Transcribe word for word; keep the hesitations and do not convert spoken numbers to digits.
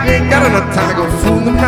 ain't got enough time to go fooling around.